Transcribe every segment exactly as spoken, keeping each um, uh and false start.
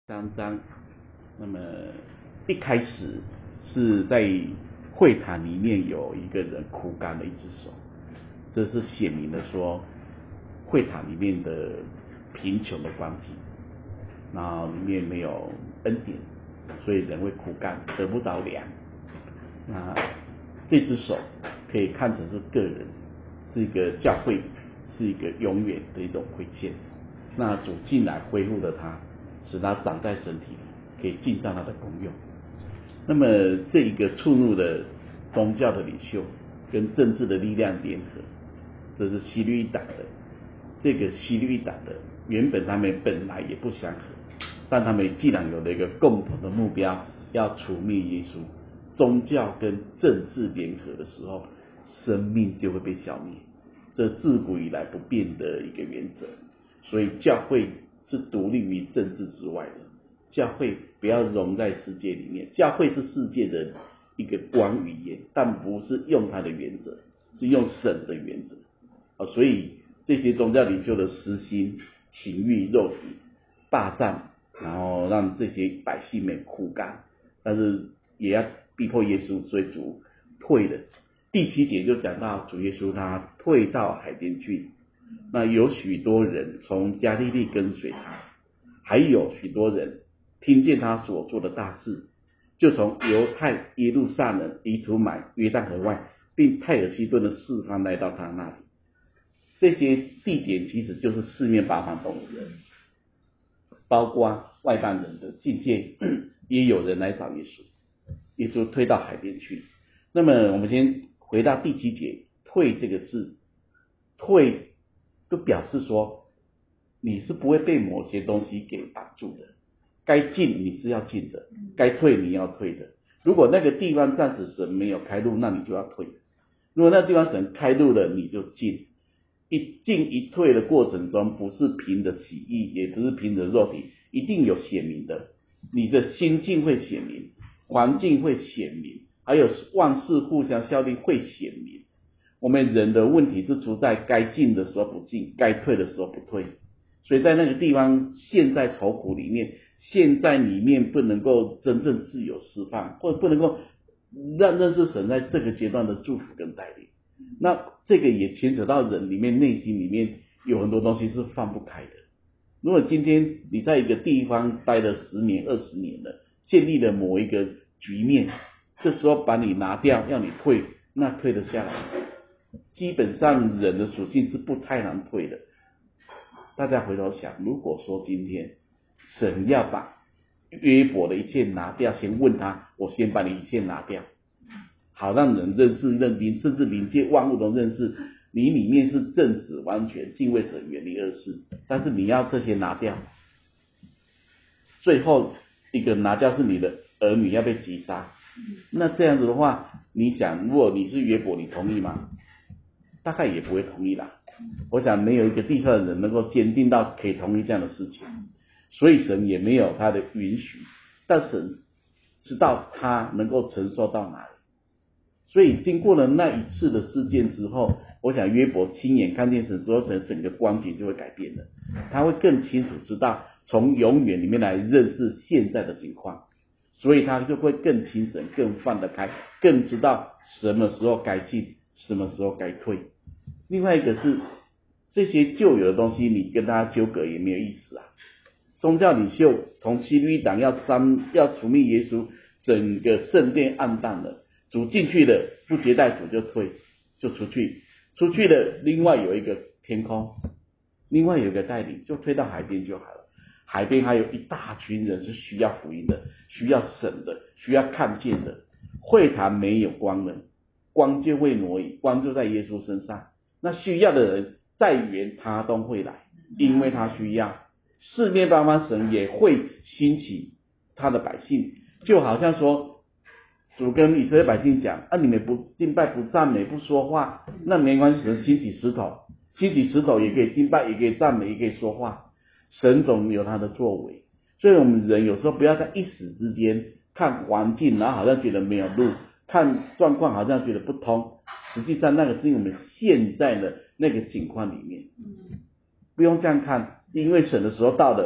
三章，那么一开始是在会谈里面有一个人枯干了一只手，这是显明了说会谈里面的贫穷的光景，然后里面没有恩典，所以人会枯干，得不着粮。那这只手可以看成是个人，是一个教会，是一个永远的一种亏欠。那主进来恢复了它，使它长在身体里，可以尽上它的功用。那么这一个触怒的宗教的领袖跟政治的力量联合，这是西律一党的。这个西律一党的原本他们本来也不相合，但他们既然有了一个共同的目标，要除灭耶稣，宗教跟政治联合的时候，生命就会被消灭。这自古以来不变的一个原则。所以教会是独立于政治之外的，教会不要融在世界里面，教会是世界的一个光语言，但不是用它的原则，是用神的原则。啊，所以这些宗教领袖的私心、情欲、肉体霸占，然后让这些百姓们枯干，但是也要逼迫耶稣，所以主退了。第七节就讲到主耶稣他退到海边去。那有许多人从加利利跟随他，还有许多人听见他所做的大事，就从犹太、耶路撒冷、以图买、约旦河外，并泰尔西顿的四方来到他那里。这些地点其实就是四面八方都有人，包括外邦人的境界，也有人来找耶稣。耶稣推到海边去。那么我们先回到第七节，退这个字，退就表示说你是不会被某些东西给绑住的，该进你是要进的，该退你要退的。如果那个地方暂时神没有开路，那你就要退；如果那个地方神开路了，你就进。一进一退的过程中，不是凭着起意，也不是凭着肉体，一定有显明的。你的心境会显明，环境会显明，还有万事互相效力会显明。我们人的问题是出在该进的时候不进，该退的时候不退。所以在那个地方陷在愁苦里面，陷在里面不能够真正自由释放，或者不能够让认识神在这个阶段的祝福跟带领。那这个也牵扯到人里面内心里面有很多东西是放不开的。如果今天你在一个地方待了十年二十年了，建立了某一个局面，这时候把你拿掉要你退，那退得下来？基本上人的属性是不太难退的。大家回头想，如果说今天神要把约伯的一切拿掉，先问他，我先把你一切拿掉，好让人认识认定，甚至灵界万物都认识你里面是正直完全敬畏神远离恶事，但是你要这些拿掉，最后一个拿掉是你的儿女要被击杀。那这样子的话，你想如果你是约伯，你同意吗？大概也不会同意啦。我想没有一个地上的人能够坚定到可以同意这样的事情，所以神也没有他的允许，但神知道他能够承受到哪里。所以经过了那一次的事件之后，我想约伯亲眼看见神之后，整个光景就会改变了。他会更清楚知道从永远里面来认识现在的情况，所以他就会更清醒，更放得开，更知道什么时候该进，什么时候该退。另外一个是这些旧有的东西，你跟他纠葛也没有意思啊。宗教领袖从西律党要删要除灭耶稣，整个圣殿暗淡了。主进去了，不接待主就退，就出去，出去了，另外有一个天空，另外有一个带领，就推到海边就好了。海边还有一大群人是需要福音的，需要神的，需要看见的。会谈没有光了，光就会挪移，光就在耶稣身上。那需要的人在远他都会来，因为他需要。四面八方神也会兴起他的百姓，就好像说主跟以色列百姓讲啊，你们不敬拜不赞美不说话，那没关系，神兴起石头，兴起石头也可以敬拜，也可以赞美，也可以说话。神总有他的作为。所以我们人有时候不要在一时之间看环境，然后好像觉得没有路，看状况好像觉得不通，实际上那个是因为我们现在的那个情况里面。不用这样看，因为神的时候到了，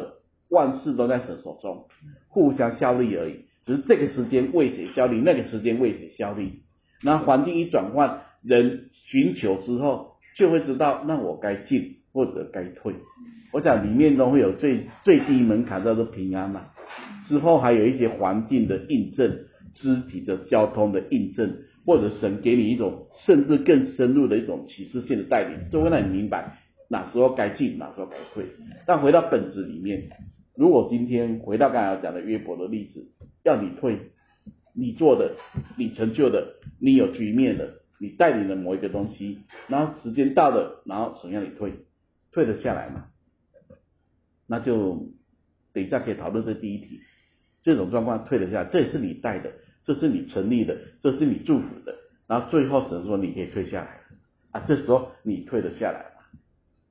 万事都在神手中，互相效力而已。只是这个时间为谁效力，那个时间为谁效力。那环境一转换，人寻求之后，就会知道，那我该进或者该退。我想里面都会有最最低门槛叫做平安嘛，之后还有一些环境的印证，肢体的交通的印证，或者神给你一种甚至更深入的一种启示性的带领，就会让你明白哪时候该进，哪时候该退。但回到本质里面，如果今天回到刚才讲的约伯的例子，要你退，你做的，你成就的，你有局面的，你带领了某一个东西，然后时间到了，然后神让你退，退得下来嘛？那就等一下可以讨论这第一题，这种状况退得下来，这也是你带的，这是你成立的，这是你祝福的，然后最后神说你可以退下来了啊，这时候你退得下来嘛？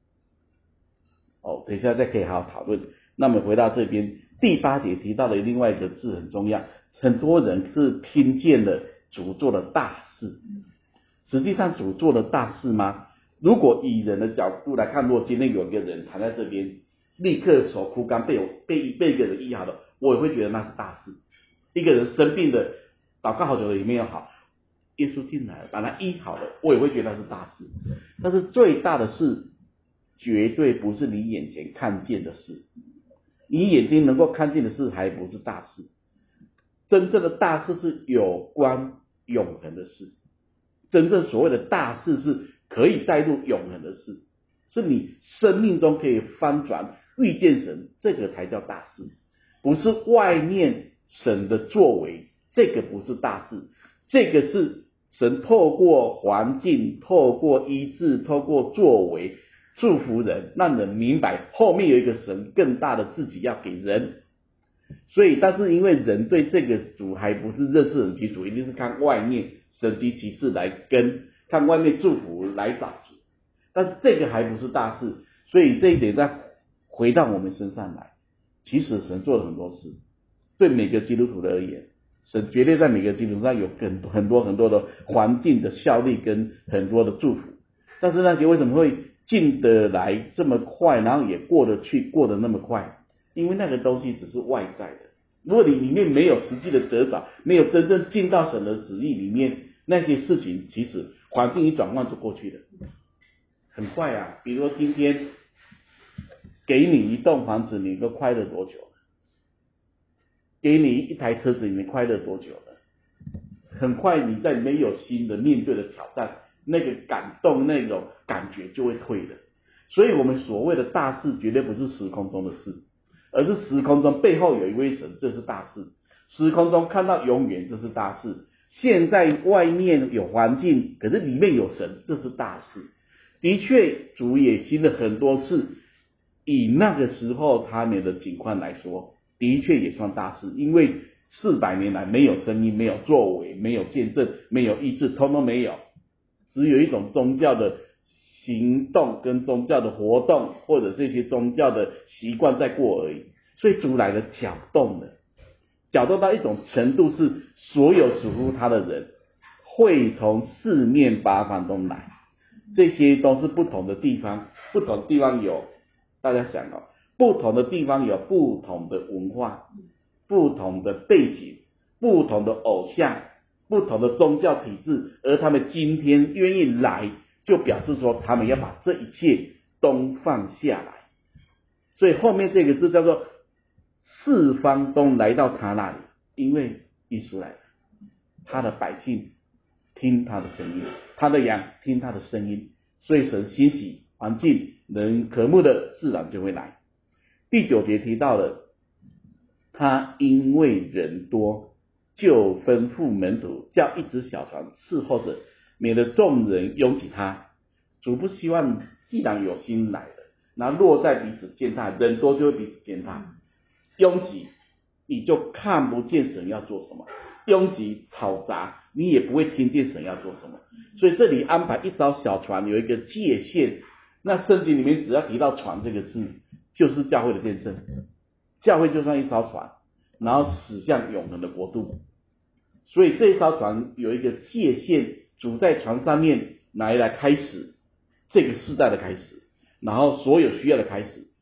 哦，等一下再可以好好讨论。那么回到这边第八节提到的另外一个字很重要，很多人是听见了主做的大事，实际上主做的大事吗？如果以人的角度来看，如果今天有一个人躺在这边，立刻手枯干被我被被一个人医好了，我也会觉得那是大事。一个人生病的，祷告好久了也没有好，耶稣进来了把他医好了，我也会觉得那是大事。但是最大的事绝对不是你眼前看见的事，你眼睛能够看见的事还不是大事，真正的大事是有关永恒的事，真正所谓的大事是可以带入永恒的事，是你生命中可以翻转遇见神，这个才叫大事，不是外面神的作为，这个不是大事，这个是神透过环境，透过医治，透过作为祝福人，让人明白后面有一个神更大的自己要给人。所以但是因为人对这个主还不是认识很清楚，一定是看外面神迹奇事来跟，看外面祝福来找主，但是这个还不是大事。所以这一点再回到我们身上来，其实神做了很多事，对每个基督徒的而言，神绝对在每个基督徒上有很多很多很多的环境的效力跟很多的祝福，但是那些为什么会进得来这么快，然后也过得去，过得那么快？因为那个东西只是外在的，如果你里面没有实际的得着，没有真正进到神的旨意里面，那些事情其实环境一转换就过去了，很快啊。比如说今天给你一栋房子，你能够快乐多久？给你一台车子，你能快乐多久了？很快你在里面有新的面对的挑战，那个感动那种感觉就会退的。所以我们所谓的大事绝对不是时空中的事，而是时空中背后有一位神，这是大事。时空中看到永远，这是大事。现在外面有环境，可是里面有神，这是大事。的确主也行了很多事，以那个时候他们的情况来说，的确也算大事。因为四百年来没有声音，没有作为，没有见证，没有医治，通通没有，只有一种宗教的行动跟宗教的活动，或者这些宗教的习惯在过而已。所以主来的搅动了，搅动到一种程度，是所有属乎他的人会从四面八方都来，这些都是不同的地方，不同的地方有，大家想哦，不同的地方有不同的文化，不同的背景，不同的偶像，不同的宗教体制，而他们今天愿意来，就表示说他们要把这一切都放下来。所以后面这个字叫做四方都来到他那里，因为耶稣来了，他的百姓听他的声音，他的羊听他的声音，所以神兴起环境，人渴慕的自然就会来。第九节提到了他因为人多，就吩咐门徒叫一只小船伺候着，免得众人拥挤他。主不希望既然有心来了，那落在彼此践踏，人多就会彼此践踏，拥挤你就看不见神要做什么，拥挤嘈杂你也不会听见神要做什么。所以这里安排一艘小船有一个界限，那圣经里面只要提到船这个字，就是教会的见证，教会就像一艘船，然后驶向永恒的国度。所以这一艘船有一个界限，主在船上面来来开始这个世代的开始，然后所有需要的开始。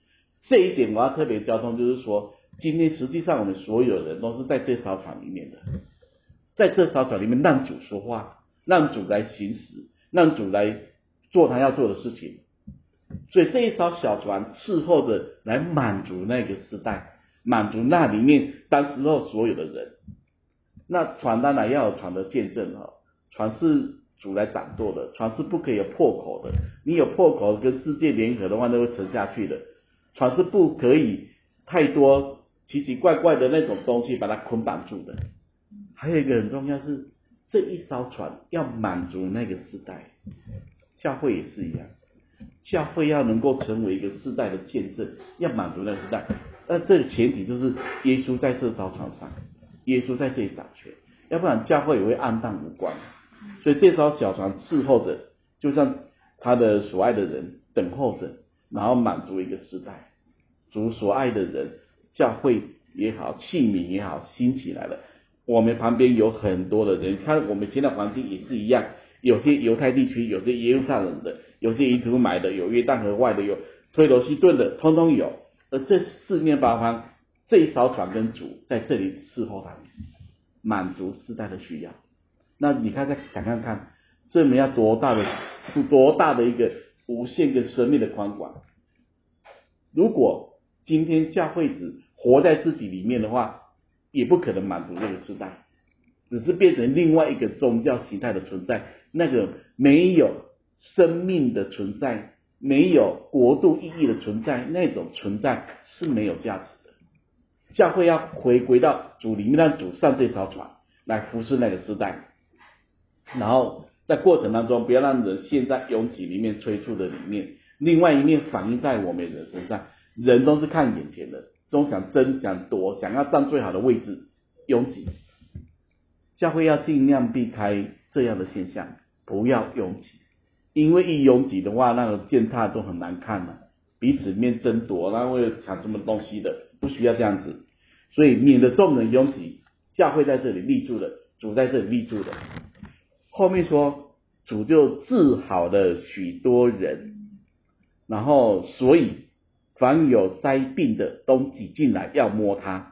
这一点我要特别交通，就是说，今天实际上我们所有人都是在这艘船里面的，在这艘船里面让主说话，让主来行使，让主来做他要做的事情。所以这一艘小船伺候着来满足那个时代，满足那里面当时候所有的人。那船当然要有船的见证哦，船是主来掌舵的，船是不可以有破口的，你有破口跟世界联合的话，那会沉下去的。船是不可以太多奇奇怪怪的那种东西把它捆绑住的。还有一个很重要是，这一艘船要满足那个时代，教会也是一样。教会要能够成为一个世代的见证，要满足那个时代，那这个前提就是耶稣在这艘船上，耶稣在这里掌权，要不然教会也会暗淡无光。所以这艘小船伺候着，就像他的所爱的人等候着，然后满足一个时代。主所爱的人，教会也好，器皿也好，兴起来了。我们旁边有很多的人，看我们现在环境也是一样，有些犹太地区，有些耶路撒冷的，有些以土买的，有约旦河外的，有推罗西顿的，通通有。而这四面八方，这一艘船跟主在这里伺候他们，满足世代的需要。那你看再想看看，这么要多大的多大的一个无限的生命的宽广。如果今天教会只活在自己里面的话，也不可能满足这个时代，只是变成另外一个宗教形态的存在，那个没有生命的存在，没有国度意义的存在，那种存在是没有价值的。教会要回归到主里面，让主上这条船来服侍那个时代，然后在过程当中不要让人陷在拥挤里面催促的里面，另外一面反映在我们人身上，人都是看眼前的，总想争想夺，想要占最好的位置，拥挤。教会要尽量避开这样的现象，不要拥挤，因为一拥挤的话，那个践踏都很难看了，彼此面争夺，那为了抢什么东西的，不需要这样子。所以免得众人拥挤，教会在这里立住了，主在这里立住了。后面说主就治好了许多人，然后所以凡有灾病的都挤进来要摸他，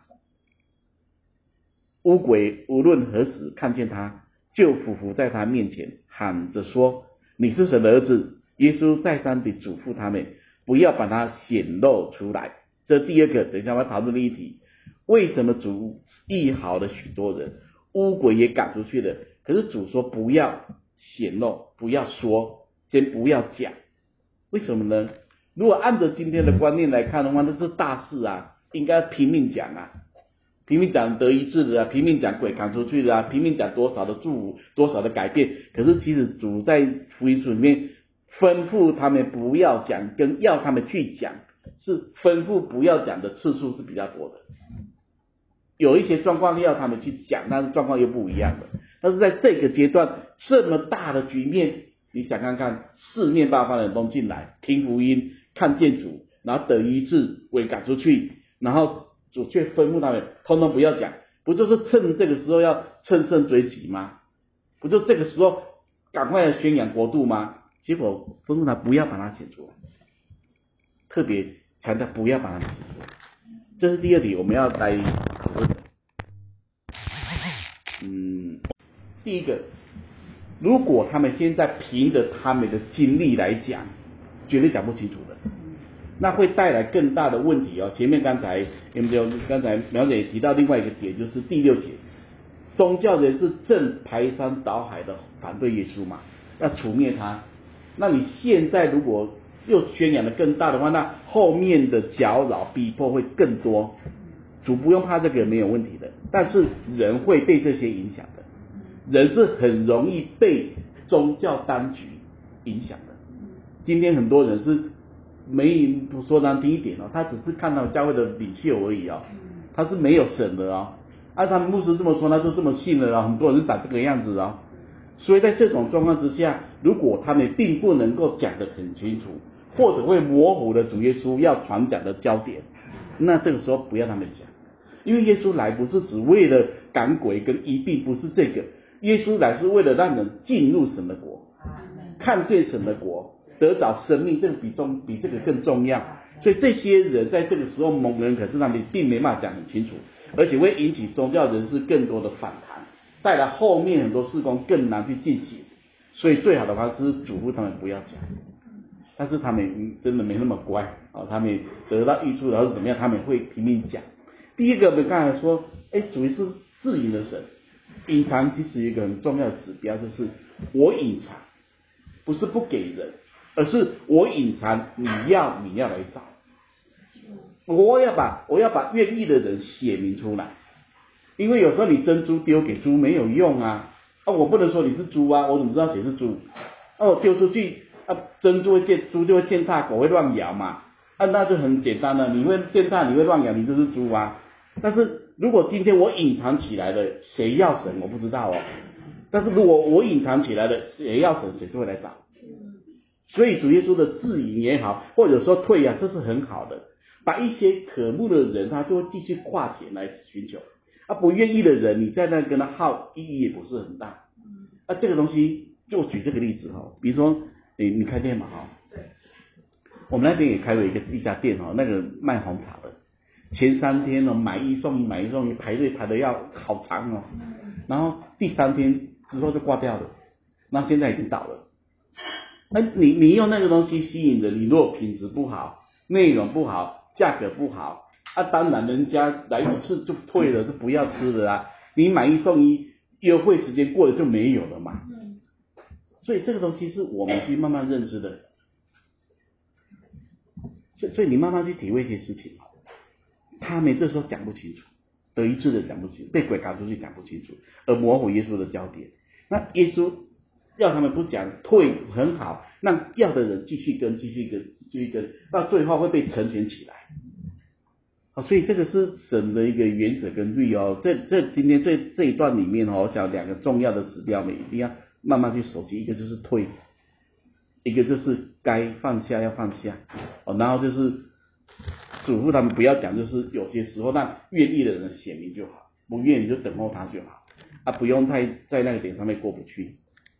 污鬼无论何时看见他，就俯伏在他面前，喊着说：你是神的儿子。耶稣再三地嘱咐他们，不要把他显露出来。这第二个，等一下我要讨论的议题，为什么主医好了许多人，污鬼也赶出去了，可是主说不要显露，不要说，先不要讲。为什么呢？如果按照今天的观念来看的话，那是大事啊，应该拼命讲啊，拼命讲得医治的啊，拼命讲鬼赶出去的啊，拼命讲多少的祝福，多少的改变。可是其实主在福音书里面吩咐他们不要讲，跟要他们去讲，是吩咐不要讲的次数是比较多的。有一些状况要他们去讲，但是状况又不一样的。但是在这个阶段，这么大的局面，你想看看，四面八方的人都进来听福音，看见主，然后得医治，鬼赶出去，然后主却吩咐他们通通不要讲，不就是趁这个时候要乘胜追击吗？不就这个时候赶快来宣扬国度吗？结果吩咐他不要把它写出来，特别强调不要把它写出来。这是第二题，我们要来讨论的。嗯，第一个，如果他们现在凭着他们的经历来讲，绝对讲不清楚的，那会带来更大的问题哦。前面刚才有没有？刚才苗姐也提到另外一个点，就是第六节，宗教人士正排山倒海的反对耶稣嘛，要除灭他。那你现在如果又宣扬的更大的话，那后面的搅扰逼迫会更多。主不用怕这个没有问题的，但是人会被这些影响的，人是很容易被宗教当局影响的。今天很多人是没不说难听一点哦，他只是看到教会的领袖而已哦，他是没有神的哦。按、啊、他们牧师这么说，他就这么信了啊，很多人是长这个样子啊、哦。所以在这种状况之下，如果他们并不能够讲得很清楚，或者会模糊了主耶稣要传讲的焦点，那这个时候不要他们讲，因为耶稣来不是只为了赶鬼跟医病，不是这个，耶稣来是为了让人进入神的国，看见神的国，得到生命，这个比重比这个更重要。 所以这些人在这个时候蒙人，可是他们并没办法讲很清楚，而且会引起宗教人士更多的反弹，带来后面很多事工更难去进行。所以最好的方式是嘱咐他们不要讲，但是他们真的没那么乖啊，他们得到益处然后怎么样，他们会拼命讲。第一个我们刚才说，哎，主是自隐的神，隐藏其实有一个很重要的指标，就是我隐藏，不是不给人，而是我隐藏，你要你要来找，我要把我要把愿意的人写明出来，因为有时候你珍珠丢给猪没有用啊。啊，我不能说你是猪啊，我怎么知道谁是猪？啊，我丢出去，啊，珍珠会践，猪就会践踏，狗会乱咬嘛，啊，那就很简单了，你会践踏，你会乱咬，你就是猪啊。但是如果今天我隐藏起来了，谁要神我不知道哦。但是如果我隐藏起来了，谁要神谁就会来找。所以主耶稣的自隐也好，或者说退啊，这是很好的，把一些渴慕的人，他就会继续跨前来寻求。啊，不愿意的人，你在那跟他耗意义也不是很大。啊，这个东西，就我举这个例子哈，比如说你你开店嘛哈，我们那边也开了一个一家店哈，那个卖红茶的，前三天哦买一送一买一送一排队排的要好长哦，然后第三天之后就挂掉了，那现在已经倒了。那你你用那个东西吸引人，你如果品质不好，内容不好，价格不好。啊，当然人家来一次就退了，就不要吃了啊！你买一送一，优惠时间过了就没有了嘛。所以这个东西是我们去慢慢认知的，所以所以你慢慢去体会一些事情，他们这时候讲不清楚，得一致的讲不清楚，被鬼赶出去讲不清楚，而模糊耶稣的焦点。那耶稣要他们不讲，退很好，让要的人继续跟，继续跟，继续跟，到最后会被成全起来。啊，所以这个是神的一个原则跟律哦。这这今天这这一段里面哦，我想两个重要的指标，我们一定要慢慢去熟悉。一个就是退，一个就是该放下要放下哦，然后就是嘱咐他们不要讲，就是有些时候让愿意的人显明就好，不愿意就等候他就好啊，不用太在那个点上面过不去。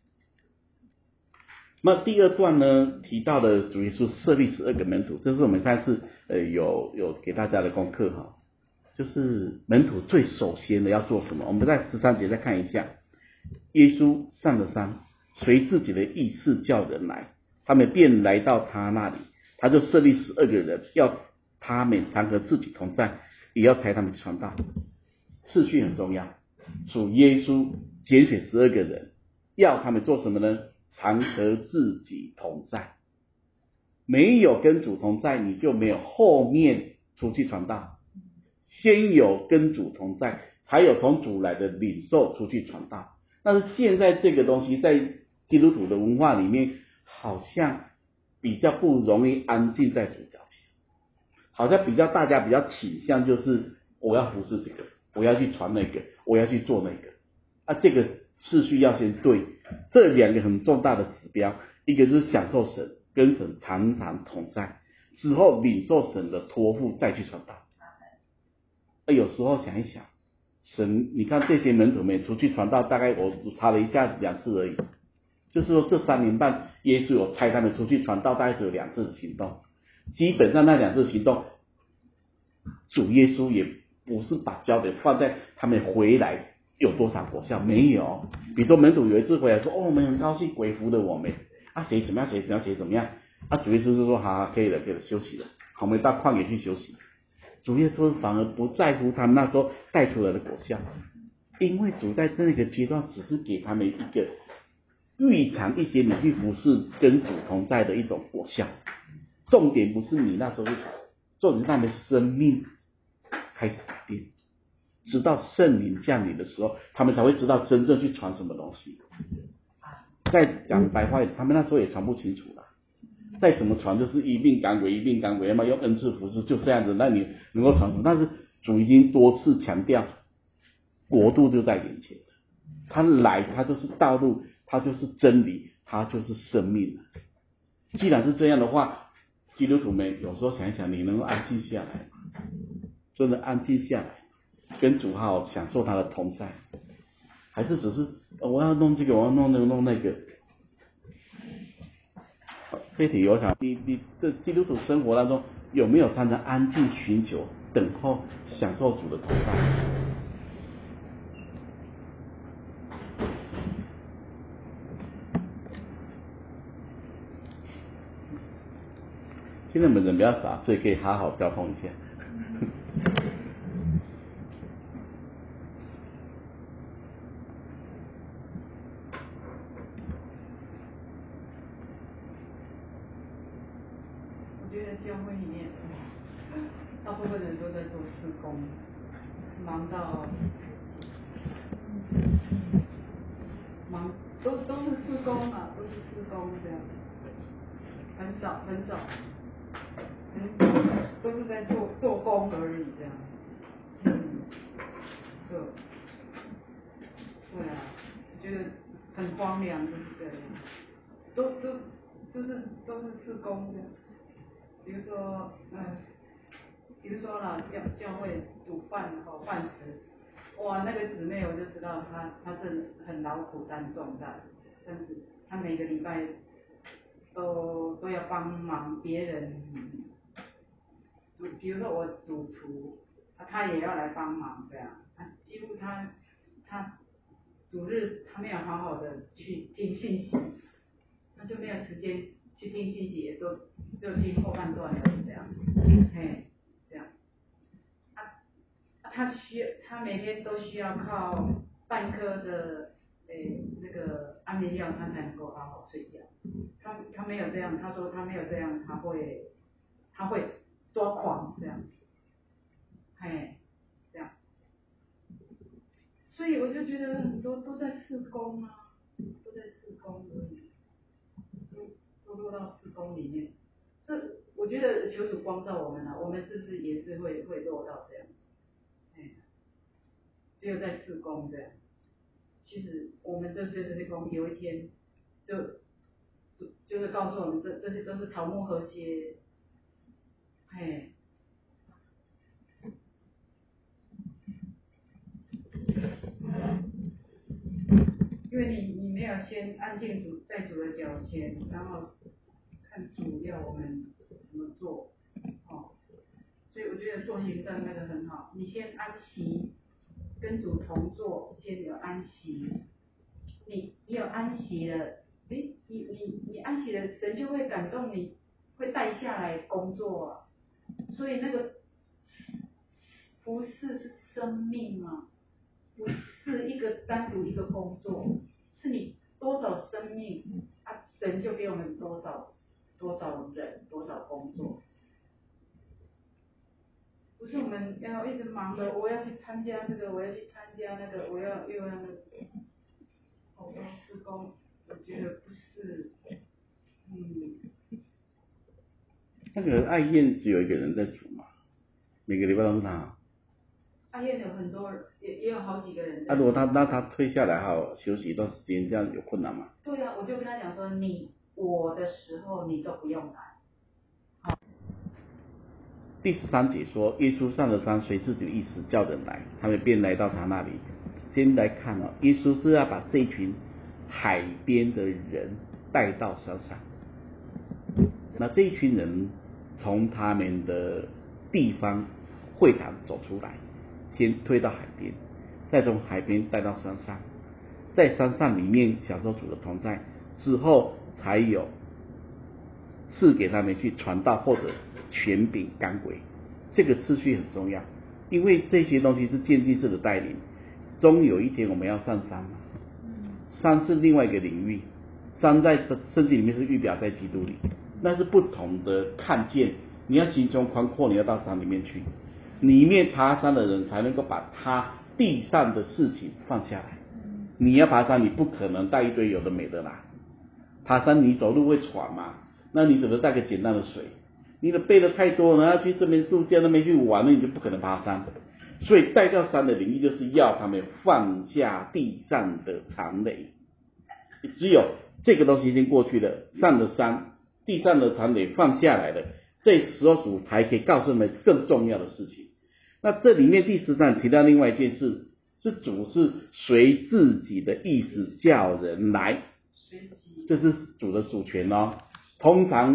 那第二段呢，提到的主耶稣设立十二个门徒，这是我们上次呃有有给大家的功课哈，就是门徒最首先的要做什么？我们在十三节再看一下，耶稣上了山，随自己的意思叫人来，他们便来到他那里，他就设立十二个人，要他们常和自己同在，也要差他们传道。次序很重要，主耶稣拣选十二个人，要他们做什么呢？常和自己同在，没有跟主同在，你就没有后面出去传道。先有跟主同在，才有从主来的领受出去传道。但是现在这个东西在基督徒的文化里面，好像比较不容易安静在主脚前，好像比较大家比较倾向就是我要服侍这个，我要去传那个，我要去做那个啊，这个次序要先对。这两个很重大的指标，一个就是享受神，跟神常常同在，之后领受神的托付再去传道。那有时候想一想，神，你看这些门徒们出去传道，大概我查了一下两次而已，就是说这三年半，耶稣有差他们出去传道，大概只有两次的行动，基本上那两次行动，主耶稣也不是把焦点放在他们回来有多少果效，没有。比如说门徒有一次回来说，哦，我们很高兴，鬼服了我们啊，谁怎么样，谁怎么样，谁怎么样啊，主耶稣就说，好好，可以了，可以了，休息了，好，我们到旷野去休息。主耶稣反而不在乎他们那时候带出来的果效，因为主在那个阶段只是给他们一个预尝一些你去服侍跟主同在的一种果效，重点不是你那时候，重点是他们生命开始改变，直到圣灵降临的时候，他们才会知道真正去传什么东西。再讲白话一点，他们那时候也传不清楚了，再怎么传就是一并赶鬼，一并赶鬼嘛，用恩赐服侍就这样子，那你能够传什么？但是主已经多次强调，国度就在眼前，他来，他就是道路，他就是真理，他就是生命。既然是这样的话，基督徒们有时候想一想，你能够安静下来吗？真的安静下来，跟主好好享受他的同在，还是只是我要弄这个，我要弄那个，弄那个？这题我想，你你这基督徒生活当中， 有没有常常安静寻求、等候、享受主的同在？现在我们人比较少，所以可以好好交通一下。 我觉得教会里面，大部分人都在做事工，忙到忙都都是事工嘛，都是事工这样，很少很少，很少都是在做做工而已这样。嗯，对，对啊，我觉得很荒凉，就是这样，都都就是都是事工这样。比如说，嗯，比如说啦，教教会煮饭和饭食，哇，那个姊妹我就知道她她是很劳苦担重担，但是她每个礼拜都都要帮忙别人，煮，比如说我主厨，啊，她也要来帮忙这样，啊，几乎她她主日她没有好好的去听信息，那就没有时间去听信息，也都就听后半段了这样，嘿，这样，啊，啊他需要他每天都需要靠半颗的诶那个安眠药，他才能够好好睡觉。他他没有这样，他说他没有这样，他会他会抓狂这样，嘿，这样，所以我就觉得很多都在施工啊，都在施工而已。都落到施工里面，这我觉得求主光照我们啊，我们是不是也是会会落到这样？哎，只有在施工这样。其实我们这这些工有一天就就就是告诉我们，这这些都是草木和谐，哎，因为你你没有先安静主在主的脚前，然后看主要我们怎么做，哦。所以我觉得做行政那个很好，你先安息，跟主同坐，先有安息，你你有安息了，诶，你你你安息了，神就会感动你，会带下来工作啊。所以那个服事是生命啊，不是一个单独一个工作，是你多少生命啊，神就给我们多少多少人多少工作。不是我们要一直忙的，我要去参加这个，我要去参加那个，我要又要那个，好多施工，我觉得不是，嗯。 那个爱宴只有一个人在煮嘛，每个礼拜都是他。 爱宴有很多，也也有好几个人。 啊，如果他那他退下来好休息一段时间，这样有困难吗？ 对啊，我就跟他讲说，你我的时候你都不用来。 第十三节说，耶稣上了山，随自己的意思叫人来，他们便来到他那里。先来看哦，耶稣是要把这一群海边的人带到山上。那这一群人从他们的地方会堂走出来，先推到海边，再从海边带到山上，在山上里面享受主的同在之后，才有赐给他们去传道或者权柄赶鬼。这个次序很重要，因为这些东西是渐进式的带领。终有一天我们要上山嘛，山是另外一个领域，山在圣经里面是预表在基督里，那是不同的看见。你要心胸宽阔，你要到山里面去，里面爬山的人才能够把他地上的事情放下来。你要爬山，你不可能带一堆有的没的啦。爬山你走路会喘嘛，那你只能带个简单的水。你的背的太多了，要去这边度假那边去玩，那你就不可能爬山。所以带到山的领域就是要他们放下地上的残累，只有这个东西先过去了，上了山，地上的残累放下来了，这时候主才可以告诉我们更重要的事情。那这里面第十章提到另外一件事，是主是随自己的意思叫人来，这是主的主权哦。通常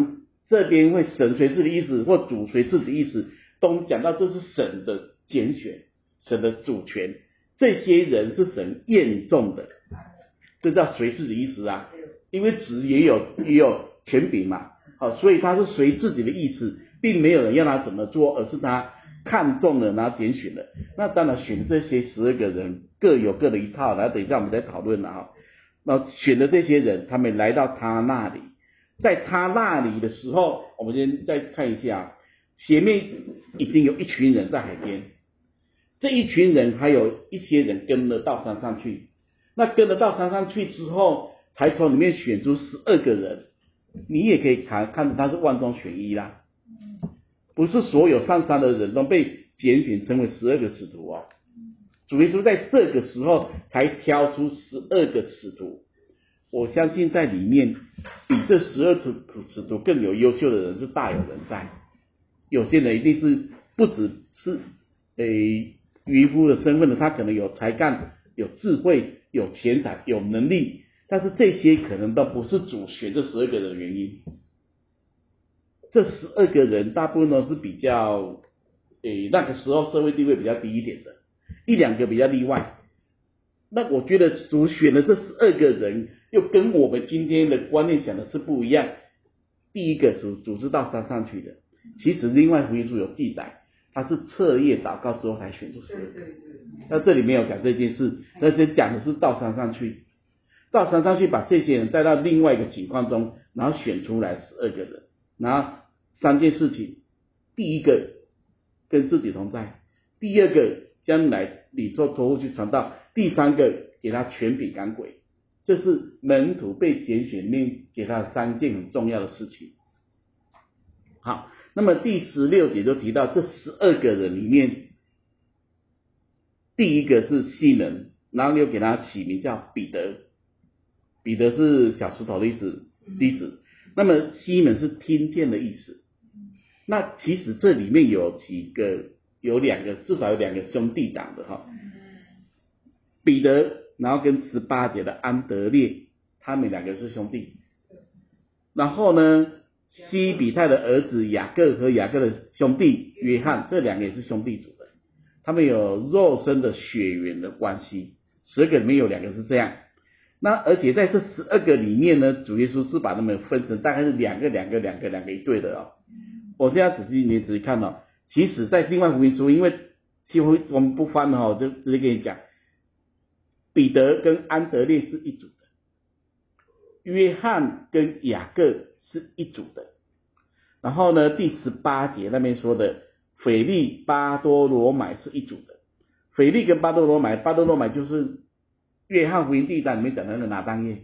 这边会神随自己的意思，或主随自己的意思，都讲到这是神的拣选，神的主权，这些人是神验中的，这叫随自己的意思啊。因为子也有也有权柄嘛，好，所以他是随自己的意思，并没有人要他怎么做，而是他看中了，然后拣选了。那当然选这些十二个人各有各的一套，然后等一下我们再讨论了哈。那选的这些人，他们来到他那里，在他那里的时候，我们先再看一下，前面已经有一群人在海边，这一群人还有一些人跟了到山上去，那跟了到山上去之后，才从里面选出十二个人，你也可以看看他是万中选一啦，不是所有上山的人都被拣选成为十二个使徒哦。主耶稣在这个时候才挑出十二个使徒，我相信在里面比这十二个使徒更有优秀的人是大有人在。有些人一定是不只是诶渔夫的身份的，他可能有才干、有智慧、有钱财、有能力，但是这些可能都不是主选这十二个人的原因。这十二个人大部分都是比较诶那个时候社会地位比较低一点的，一两个比较例外。那我觉得主选的这十二个人又跟我们今天的观念想的是不一样。第一个主主是到山上去的，其实另外福音书有记载，他是彻夜祷告之后才选出十二个。那这里没有讲这件事，那这讲的是到山上去，到山上去把这些人带到另外一个情况中，然后选出来十二个人。然后三件事情，第一个跟自己同在，第二个将来领受托付去传道，第三个给他权柄赶鬼。这是门徒被拣选里面给他的三件很重要的事情。好，那么第十六节就提到这十二个人里面，第一个是西门，然后又给他起名叫彼得，彼得是小石头的意思，意思。那么西门是听见的意思。那其实这里面有几个，有两个，至少有两个兄弟党的哈。彼得，然后跟十八节的安德烈，他们两个是兄弟。然后呢，西比泰的儿子雅各和雅各的兄弟约翰，这两个也是兄弟组的，他们有肉身的血缘的关系。十二个里面有两个是这样。那而且在这十二个里面呢，主耶稣是把他们分成大概是两个两个两个两个一对的哦。我现在仔细你仔细看哦，其实在另外福音书，因为几乎我们不翻哦，就直接跟你讲，彼得跟安德烈是一组的，约翰跟雅各是一组的。然后呢，第十八节那边说的腓利、巴多罗买是一组的。腓利跟巴多罗买，巴多罗买就是约翰福音第一章里面讲的那个拿当业。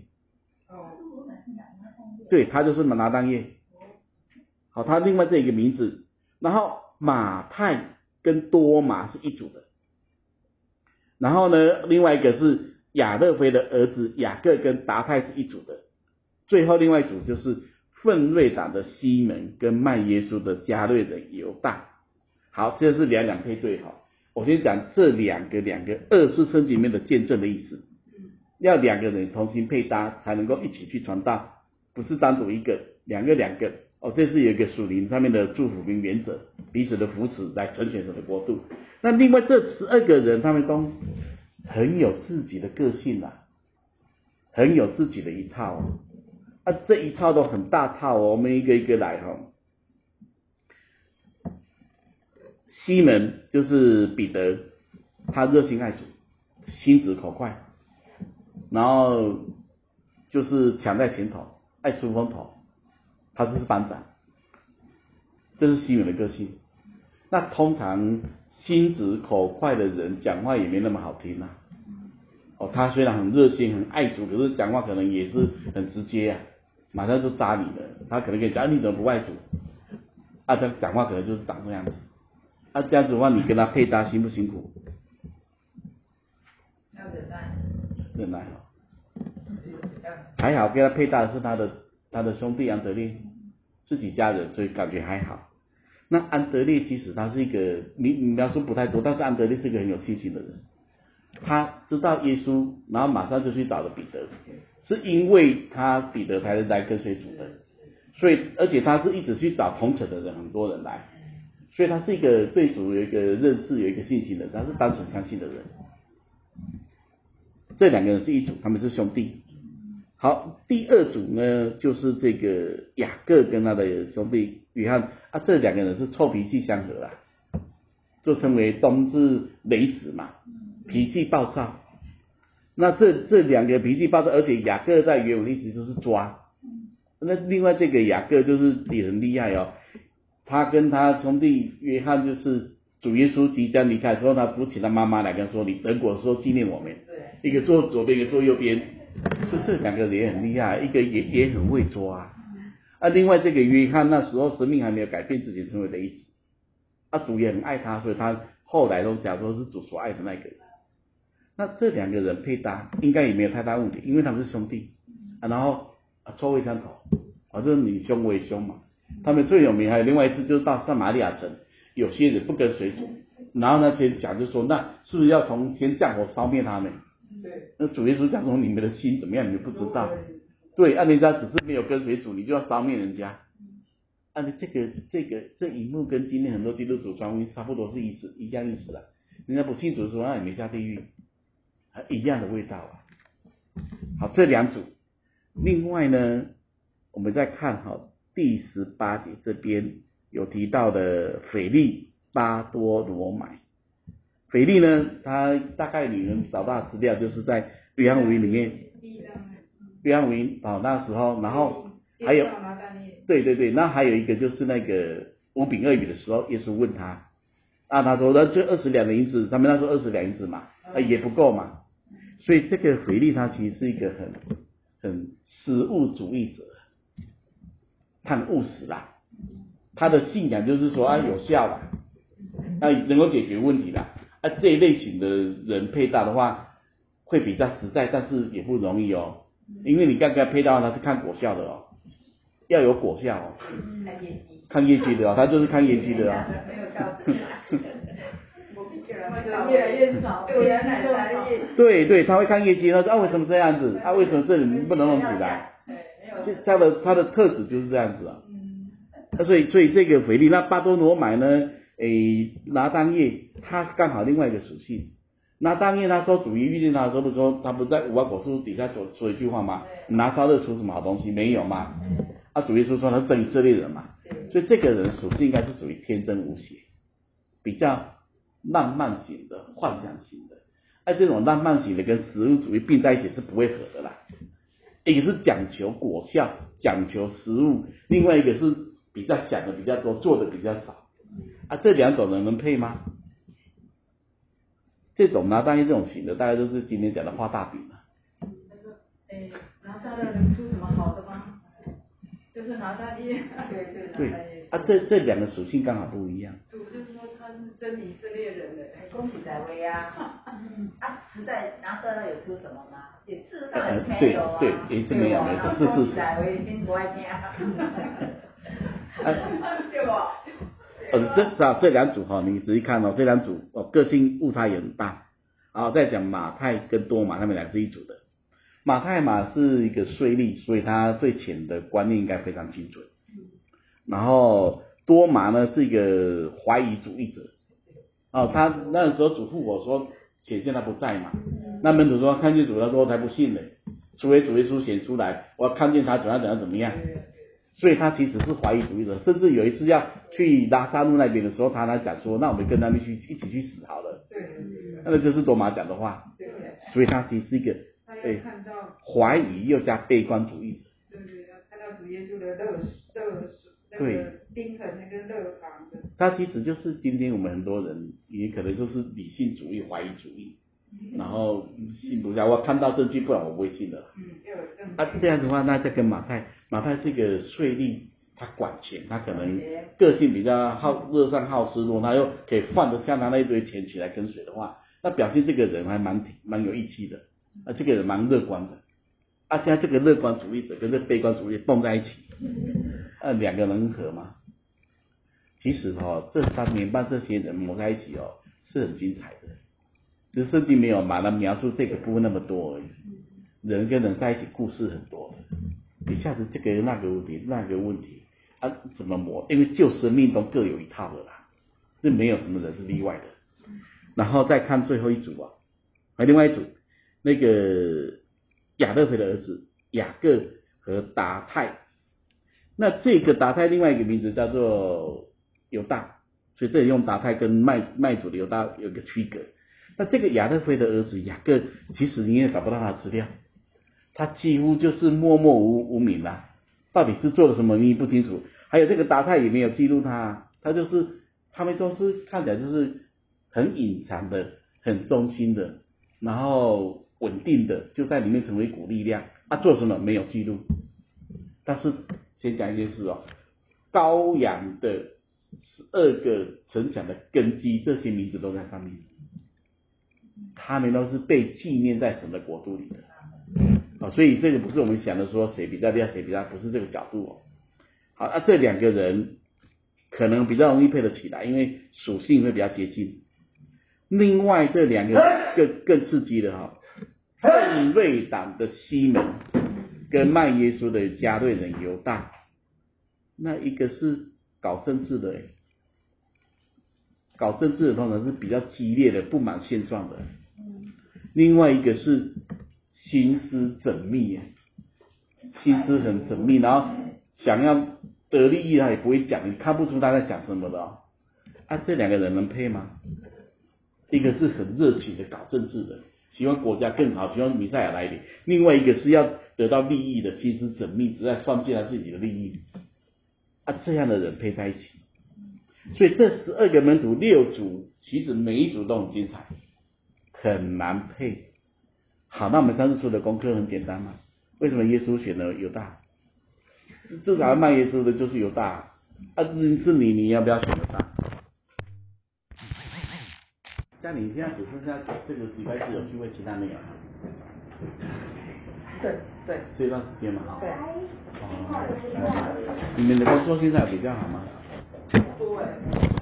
对，他就是拿当业。好，他另外这一个名字。然后马太跟多马是一组的。然后呢，另外一个是亚勒腓的儿子雅各跟达太是一组的。最后另外一组就是奋锐党的西门跟卖耶稣的加略人犹大。好，这是两两配对哈。我先讲这两个两个二是圣经里面的见证的意思。要两个人同心配搭才能够一起去传道，不是单独一个，两个两个。哦，这是有一个属灵上面的祝福跟原则，彼此的扶持来成全神的国度。那另外这十二个人，他们都很有自己的个性啊，很有自己的一套啊，啊这一套都很大套哦，我们一个一个来哈、哦。西门就是彼得，他热心爱主，心直口快，然后就是抢在前头，爱出风头。他就是班长，这是西门的个性。那通常心直口快的人讲话也没那么好听啊。哦，他虽然很热心很爱主，可是讲话可能也是很直接啊，马上就扎你了。他可能跟你讲、啊、你怎么不爱主？啊，他讲话可能就是长这样子。啊，这样子的话，你跟他配搭辛不辛苦？ 要忍耐。 忍耐好。还好跟他配搭的是他的他的兄弟安德烈，自己家人，所以感觉还好。那安德烈其实他是一个你你描述不太多，但是安德烈是一个很有信心的人。他知道耶稣，然后马上就去找了彼得，是因为他彼得才来跟随主的， 所以而且他是一直去找同城的人，很多人来，所以他是一个对主有一个认识，有一个信心的人，他是单纯相信的人。这两个人是一组，他们是兄弟。好，第二组呢，就是这个雅各跟他的兄弟约翰啊，这两个人是臭脾气相合啦，就称为冬至雷子嘛，脾气暴躁。那这这两个脾气暴躁，而且雅各在原文意思就是抓。那另外这个雅各就是也很厉害哦，他跟他兄弟约翰就是主耶稣即将离开的时候，他不请他妈妈来跟他说，你等我的时候纪念我们，一个坐左边，一个坐右边，所以这两个人也很厉害，一个也也很会抓。啊，另外这个约翰那时候生命还没有改变之前成为雷子，啊主也很爱他，所以他后来都讲说是主所爱的那个人。那这两个人配搭应该也没有太大问题，因为他们是兄弟啊，然后啊臭味相投，啊就是你凶我也凶嘛。他们最有名还有另外一次就是到撒玛利亚城，有些人不跟随主，然后呢先讲就说，那是不是要从天降火烧灭他们？ 对， 那主耶稣讲说你们的心怎么样，你们不知道。对，按人家只是没有跟随主，你就要烧灭人家。按、啊、这个这个这一幕跟今天很多基督徒传福音差不多是意思一样意思啦。人家不信主的时候，那也没下地狱，一样的味道啊。好，这两组。另外呢，我们再看好第十八节这边有提到的腓利、巴多罗买。腓利呢，他大概你能找到资料，就是在约翰福音里面，约翰福音哦那时候，然后还有对对对，那还有一个就是那个五饼二鱼的时候，耶稣问他，啊他说那就二十两的银子，他们那时候二十两银子嘛，啊也不够嘛，所以这个腓利他其实是一个很很实务主义者，他很务实啦，他的信仰就是说啊有效啦，那能够解决问题啦。啊，这一类型的人配搭的话，会比较实在，但是也不容易哦。因为你刚刚配搭，他是看果效的哦，要有果效哦。看业绩。看业绩的哦，他就是看业绩的哦。没有靠自来。越来越少，对，原来的业绩。对对，他会看业绩，他说啊为什么这样子？啊为什么这里不能弄起来？对，他的他的特质就是这样子啊。嗯。那所以所以这个腓利，那巴多罗买呢？诶，拿当业他刚好另外一个属性。拿当业他说主遇见他的时候，不是说他不是在无花果树底下所说一句话吗？拿烧热出什么好东西？没有嘛。啊，主耶稣说他是正以色列人嘛，所以这个人属性应该是属于天真无邪，比较浪漫型的、幻想型的。哎、啊，这种浪漫型的跟实物主义并在一起是不会合的啦。一个是讲求果效，讲求实物，另外一个是比较想的比较多，做的比较少。啊，这两种人能配吗？这种拿当业这种型的，大概都是今天讲的画大饼了。 诶，拿大的能出什么好的吗？就是拿大业，对对对啊，这这两个属性刚好不一样。 主就是说他是真以色列人的， 恭喜在威啊！啊，实在拿大了有出什么吗？也事实上呃也没有啊。 对对，也是没有没错，是事实。 在威并不爱听。对吧？ 呃，这啊这两组哈、哦，你仔细看哦，这两组哦个性误差也很大。好，再讲马太跟多马，他们俩是一组的。马太马是一个税吏，所以他对钱的观念应该非常精准。然后多马呢是一个怀疑主义者。哦，他那时候主复活说显现他不在嘛，那门徒说看见主，他说我才不信呢，除非主耶稣显出来，我要看见他怎样怎样怎么样。所以他其实是怀疑主义者，甚至有一次要去拉萨路那边的时候，他还讲说，那我们跟他们去一起去死好了。对，那个就是多马讲的话。对，所以他其实是一个对怀疑又加悲观主义者。 对对，要看到主耶稣的乐乐那个钉痕那个乐房的。 他其实就是今天我们很多人也可能就是理性主义、怀疑主义，然后信不下，我看到证据，不然我不会信的。嗯，啊，这样的话，那再跟马太，马太是一个税吏，他管钱，他可能个性比较好乐善好施，如果他又可以换得像他那一堆钱起来跟随的话，那表现这个人还蛮蛮有义气的，啊，这个人蛮乐观的。啊，现在这个乐观主义者跟这悲观主义蹦在一起，啊，两个能合吗？其实哦，这三年半这些人磨在一起哦，是很精彩的。只是圣经没有把它描述这个部分那么多而已。人跟人在一起故事很多， 一下子这个那个问题那个问题啊，怎么磨？因为旧生命中各有一套的啦，这没有什么人是例外的。然后再看最后一组啊，还另外一组那个亚勒腓的儿子雅各和达泰，那这个达泰另外一个名字叫做犹大，所以这里用达泰跟麦麦族的犹大有个区隔。那这个亚勒腓的儿子雅各，其实你也找不到他的资料，他几乎就是默默无无名啦，到底是做了什么你不清楚。还有这个达泰也没有记录他，他就是他们都是看起来就是很隐藏的、很忠心的，然后稳定的，就在里面成为一股力量。他、啊、做什么没有记录，但是先讲一件事哦，羔羊的十二个城墙的根基，这些名字都在上面，他们都是被纪念在神的国度里的。哦，所以这个不是我们想的说谁比较厉害谁比较，不是这个角度哦。好，那、啊、这两个人可能比较容易配得起来，因为属性会比较接近。另外这两个更更刺激的哈、哦，奋锐党的西门跟卖耶稣的加略人犹大，那一个是搞政治的，搞政治的通常是比较激烈的，不满现状的。另外一个是心思缜密，心思很缜密，然后想要得利益他也不会讲，你看不出他在讲什么的哦。啊，这两个人能配吗？一个是很热情的搞政治的，希望国家更好，希望弥赛亚来临；另外一个是要得到利益的，心思缜密，只在算计他自己的利益。啊，这样的人配在一起，所以这十二个门徒六组，其实每一组都很精彩，很难配。好，那我们上次说的功课很简单嘛？为什么耶稣选了犹大？至少要卖耶稣的就是犹大啊，是你，你要不要选犹大？像你现在只剩下这个礼拜四有聚会，其他没有？ 对对。 这段时间嘛，哈。 对。 哦。你们的工作现在比较好吗？ 对。